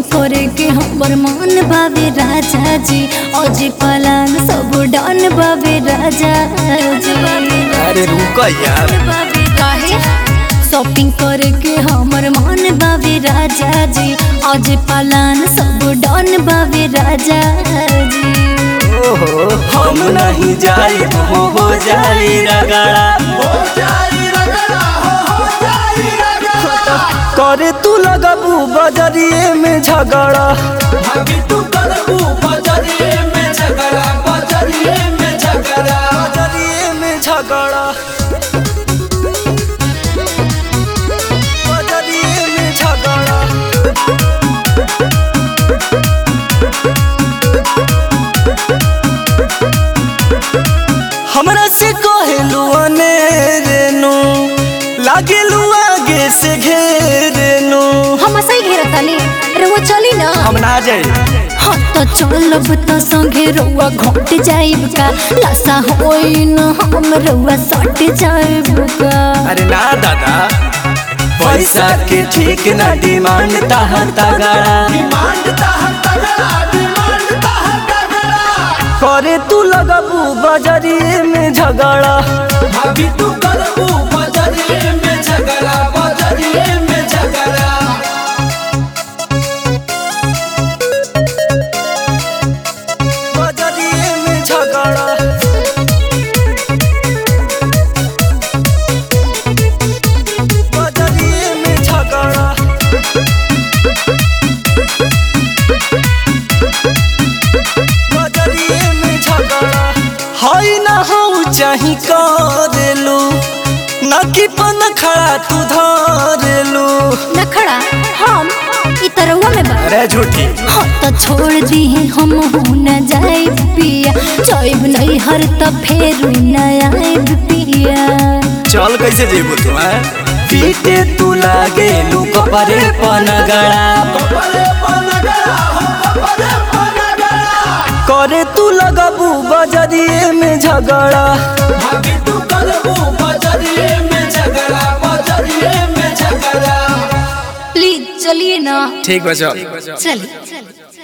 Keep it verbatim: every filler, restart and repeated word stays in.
करे के हमर मन बाबे राजा जी अजी पलान सब डन बाबे राजा जी। अरे रुको यार काहे शॉपिंग करे के हमर मन बाबे राजा जी अजी पलान सब डन बाबे राजा जी। ओहो हम नहीं जाई हो हो जाई रगड़ा हो जाई रगड़ा हो जाई रगड़ा करे तू लगबू बजरिए में झगड़ा भाभी तू करबू बजरिए में झगड़ा बजरिए में झगड़ा बजरिए में झगड़ा बजरिए में झगड़ा हमरा से कहेलू अनेरेनु लागेलू आगे से घेरेनु हम सही घेरतानी रे वो चली ना हम ना जाई हाँ तो चलब तो संगे रउआ घट जाइब का लासा होई न हम रउआ सट जाइब का। अरे ना दादा पैसा के ठीक ना डिमांड ताहा तगड़ा डिमांड ताहा तगड़ा डिमांड ताहा तगड़ा करे तू लगबू बजरिए में झगड़ा भाभी तू करबू बजरिए में झगड़ा बजरिए में झगड़ा बजरिए में झगड़ा बजरिए में झगड़ा बजरिए में झगड़ा हाय ना हो चाही करेलू ना कि पन खड़ा तू धरेलू नखड़ा हम ई तरवा में बा अरे झूठी हाँ तो छोड़ दी हम हो न जाइब पिया जाइब नहीं हर तो फेर न आइब पिया। चल कैसे जेबू तू हैं पीटे तू लागे लू कपरे पनगड़ा कपरे पनगड़ा हो कपरे पनगड़ा करे तू लगबू बजरिए में झगड़ा भाभी तू करबू बजरिए में झगड़ा बजरिए में झगड़ा प्लीज चलिए ना ठीक बा चल चलिए।